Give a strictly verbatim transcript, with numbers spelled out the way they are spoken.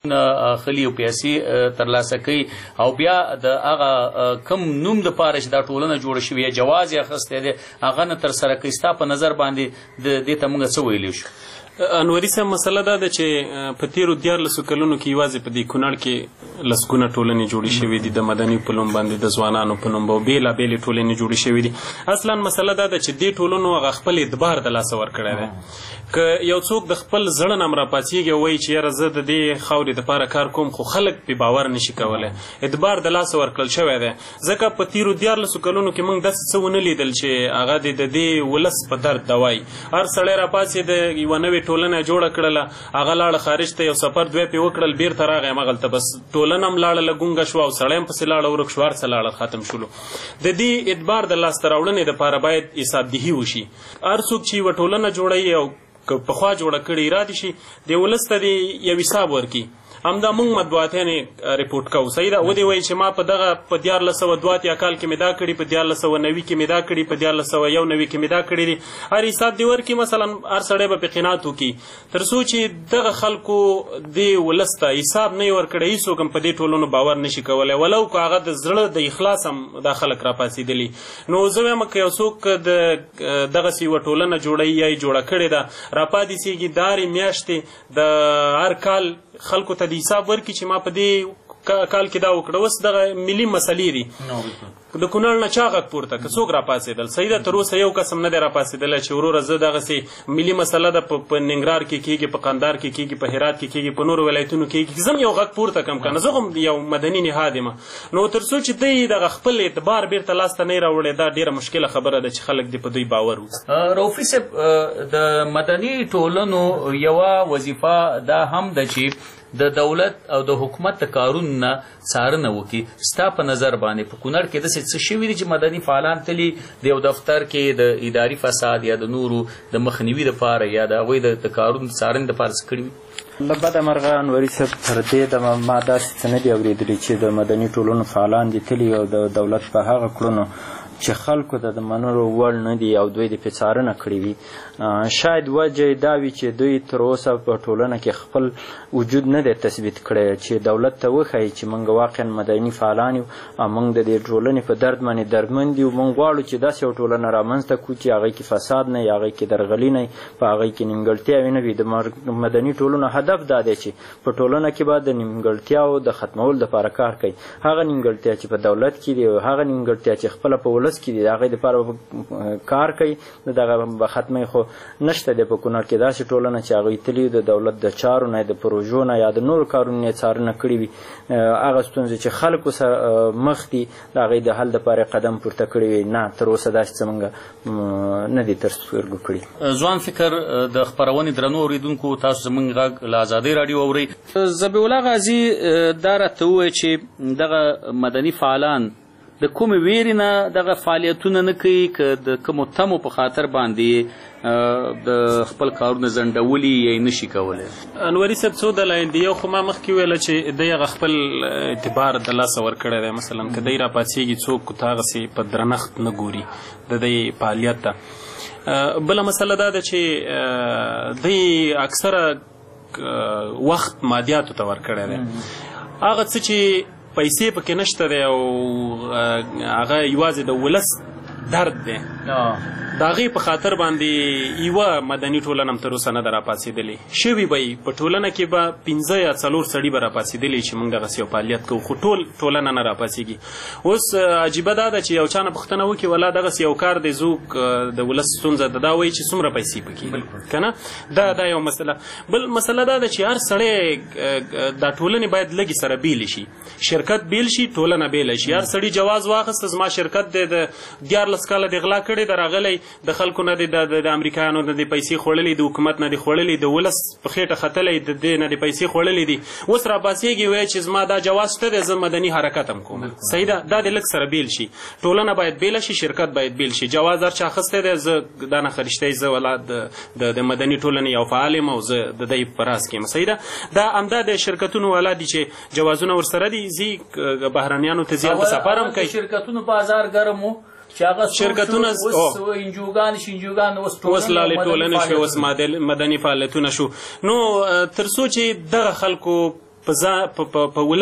خلی او پیسې ترلاسه کوي او بیا د هغه کم نوم د پاره چې دا ټولنه جوړه شوې جواز یې اخیستی دی هغه نه ترسره کوي. ستا په نظر باندې د دې ته موږ څه ویلی شو؟ انوري صاحب مسله دا ده چې په تېرو دیارلسو کلونو کې یوازې په دې کونړ کې لسګونه ټولنې جوړې شوې دي د مدني په نوم باندې د ځوانانو په نوم به بېلابېلې ټولنې جوړې شوې دي. اصلا مسله دا ده چې دې ټولنو هغه خپل اعتبار د لاسه ورکړی دی. که یو څوک د خپل زړه نه هم راپاڅېږي او وایي چې یاره زه د دې خاورې دپاره کار کوم خو خلک پرې باور نشي کولی، اعتبار د لاسه ورکړل شوی دی. ځکه په تېرو دیارلسو کلونو کې موږ داسې څه ونه لیدل چې هغه دې د دې ولس په درد دوایي. هر سړی راپاڅېد یوه نوې ټولنه جوړه کړله، هغه لاړه خارج ته یو سفر دوی پرې وکړل، بیرته راغی همغلته بس ټولنه هم لاړله ګونګه شوه او سړی هم پسې لاړه ورک شو، هر څه لاړل ختم شولو. د دې اعتبار د لاسته راوړنې دپاره باید حسابدهي وشي. هر څوک چې یوه ټولنه جوړوي او که پخوا جوړه کړې ارادې شي د ولس ته دې یو حساب ورکړي. همدا موږ مطبوعاتیانې رپورټ کوو. صحیح ده، ودې وایي چې ما په دغه په دیارلس سوه دوه اتیا کال کې مې دا کړي، په دیارلس سوه نوي کې مې دا کړي، په دیارلس سوه یو نوي کې مې دا کړي دي. هر حساب دې ورکړي، مثلا هر سړی به پرې قناعت وکړي. تر څو چې دغه خلکو دې ولس ته حساب نه وي ورکړی، هېڅوک هم په دې ټولنو باور نشي کولی، ولو که هغه د زړه د اخلاص هم دا خلک راپاڅېدلي. نو زه وایم که یو څوک د دغسې یوه ټولنه جوړوي یا یې جوړه کړې ده، راپاڅېږي د هرې میاشتې د هر کال خلکو ته د حساب ورکړي چې ما په دې کال کې دا وکړه. اوس دغه ملي مسلې دي، د کونړ نه چا غږ پورته که څوک راپاڅېدل. صحیح ده، تر اوسه یو کس هم نه دی راپاڅېدلی چې وروره زه دغسې ملي مسله ده په ننګرهار کې کېږي، په قندهار کې کېږي، په هرات کې کېږي، په نورو ولایتونو کې کېږي، زه هم یو غږ پورته کړم که نه، زه هم یو مدني نهاد یم. نو تر څو چې دوی دغه خپل اعتبار بیرته لاسته نه یې راوړی، دا ډېره مشکله خبره ده چې خلک دې په دوی باور وکړي. رؤفي صاحب، د مدني ټولنو یوه وظیفه دا هم ده چې د دولت او د حکومت د کارونو نه څارنه وکړي. ستا په نظر باندې په کونړ کې داسې څه شوي دي چې مدني فعالان تلي د یو دفتر کې د اداري فساد یا د نورو د مخنیوي دپاره یا د هغوی د کارونو څارنې دپاره څه کړي وي؟ له بده مرغه انوري صاحب تر دې دمه ما داسې څه نه دي اورېدلي چې د مدني ټولنو فعالان دي تلي او د دولت په هغه کړنو چې خلکو ته د منلو وړ نه دي او دوی د پرې څارنه کړې وي. شاید وجه یې دا وي چې دوی تر اوسه په ټولنه کې خپل وجود نه دی تثبیت کړی چې دولت ته وښایي چې موږ واقعا مدني فعالان یو او موږ د دې ټولنې په درد باندې دردمند یو. موږ غواړو چې داسې یو ټولنه رامنځته کړو چې هغې کې فساد نه وي، هغې کې درغلي نه وي، په هغې کې نیمګړتیاوې نه وي. د مدني ټولنو هدف دا دی چې په ټولنه کې به د نیمګړتیاو د ختمولو دپاره کار کوي. هغه نیمګړتیا چې په دولت کې دي او هغه نیمګړتیا چې خپله په ولس کې دي د هغې دپاره کار کوي، دغه به ختموي. خو نشته دی په کونړ کې داسې ټولنه چې هغوی تلي د دولت د چارو نه د پروژو نه یا د نورو کارونو یې څارنه کړې وي. هغه ستونزې چې خلکو سره مخ دي د هغې د حل دپاره قدم پورته کړی وي، نه تر اوسه داسې څه موږ نه دي تر سترګو کړي. ځوان فکر د خپرونې درنو اورېدونکو، تاسو زموږ غږ له ازادۍ راډیو اورئ. ذبیح الله غازي دا راته ووایه چې دغه مدني فعالان د کومې ویرې نه دغه فعالیتونه نه کوي که د کومو تمو په خاطر باندې د خپل کارونه ځنډولي یا یې نشي کولی؟ انوري صاحب څو دلایل دي. یو خو ما مخکې ویله چې دی هغه خپل اعتبار د لاسه ورکړی دی. مثلا که دی راپاڅېږي څوک ته هغسې په درنښت نه ګوري د دی فعالیت ته. بله مسله دا ده چې دی اکثره وخت مادیاتو ته ورکړی دی. هغه څه چې پیسې پکې نشته دی او هغه یوازې د ولس درد دی، د هغې په خاطر باندې یوه مدني ټولنه هم تر اوسه نه ده راپاڅېدلې. شوي به یي په ټولنه کې به پنځه یا څلور سړي به راپاڅېدلي چې موږ دغسې یو فعالیت کوو، خو ټول ټولنه نه راپاڅېږي. اوس عجیبه دا ده چې یو چا نه پوښتنه وکړي ولا دغسې یو کار دی زوک د ولس ستونزه ده، دا وایي چې څومره پیسې پکې که نه. دا دا یو مسله. بل مسله دا ده چې هر سړی دا ټولنې باید لږې سره بیلې شي، شرکت بیل شي، ټولنه بیله شي. هر سړي جواز واخیسته زما شرکت دی د دیارلس کاله د غلا کړې ده، راغلی د خلکو نه د امریکایانو نه دې پیسې خوړلې، د حکومت نه دې خوړلې، د ولس په خېټه ختلی، د دې نه دې پیسې خوړلې دي. اوس راپاڅېږي وایي چې زما دا جواز شته دی، زه مدني حرکت هم کوم. صحیح ده، دا دې لږ سره بیل شي. ټولنه باید بیله شي، شرکت باید بیل شي. جواز هر چا اخیستی دی، زه دا نه خریشتی، زه ولا د مدني ټولنې یو فعال یم او زه د دی په راز کې یم. صحیح ده، دا همدا د شرکتونو والا دي چې جوازونه ورسره دي، ځي بهرنیانو ته ځي او په سفر هم کوي. شرکتونو بازار ګرم و چې هغه شرکتونه اوس انجوګان شینجوګان اوس لالې ټولنې شوې، اوس مدني فعالیتونه شو. نو تر څو چې دغه خلکو په